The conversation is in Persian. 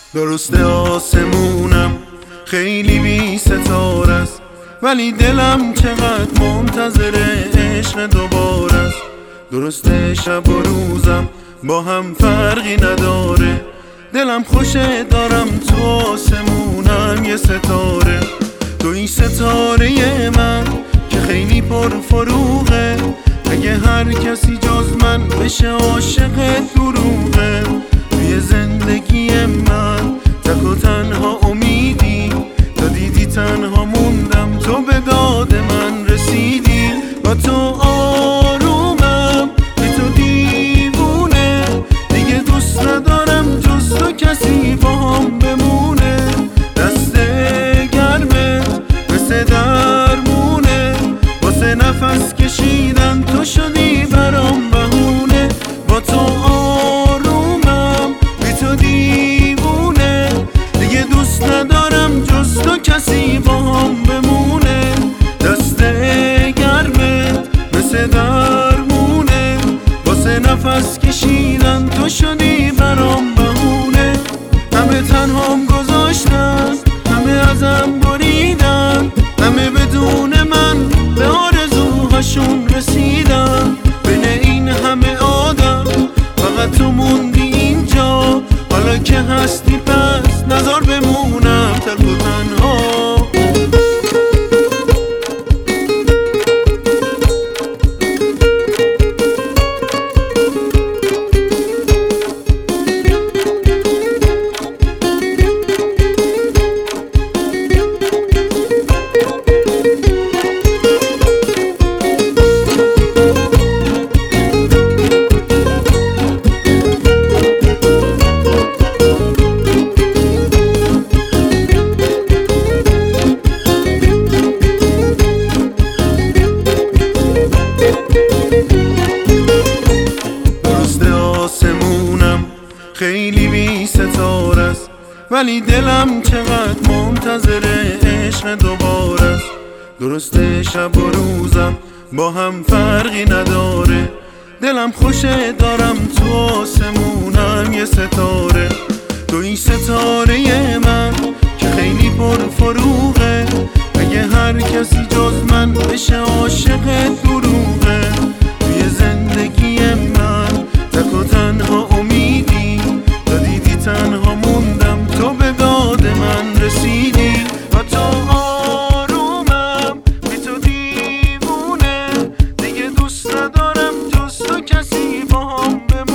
درسته آسمونم خیلی بی ستاره است، ولی دلم چقدر منتظر عشق دوباره است. درسته شب و روزم با هم فرقی نداره، دلم خوشه دارم تو آسمونم یه ستاره. تو این ستاره من که خیلی پرفروغه، اگه هر کسی جز من بشه عاشق دروغه. توی زندگی من تک و تنها امیدی، تا دیدی تنها موندم تو به داد من رسیدی. با تو آرومم بی تو دیوونه، دیگه دوست ندارم جز تو کسی با هم بمونه. دست گرمت مثل درمونه، واسه نفس کشیدن تو شدی برام بهونه. با تو آرومم بی تو دیوونه، دیگه دوست ندارم جز تو کسی با هم بمونه. دست گرمت مثل درمونه، واسه نفس کشیدن تو شدی برام بهونه. همه تنهام گذاشتن، همه ازم بریدن، همه بدون من به آرزوهاشون رسیدن. بین این همه آدم فقط تو موندی اینجا، حالا که هستی پس نذار بمونم تک و تنها. خیلی بی ستاره است، ولی دلم چقدر منتظر عشق دوباره است. درسته شب و روزم با هم فرقی نداره، دلم خوشه دارم تو آسمونم یه ستاره. تو این ستاره من که خیلی پرفروغه، اگه هر کسی جز من بشه عاشق دروغه. توی زندگی من تک و تنها امیدی، تا دیدی تنها موندم تو به داد من رسیدی. با تو آرومم بی تو دیوونه، دیگه دوست ندارم جز تو کسی با هم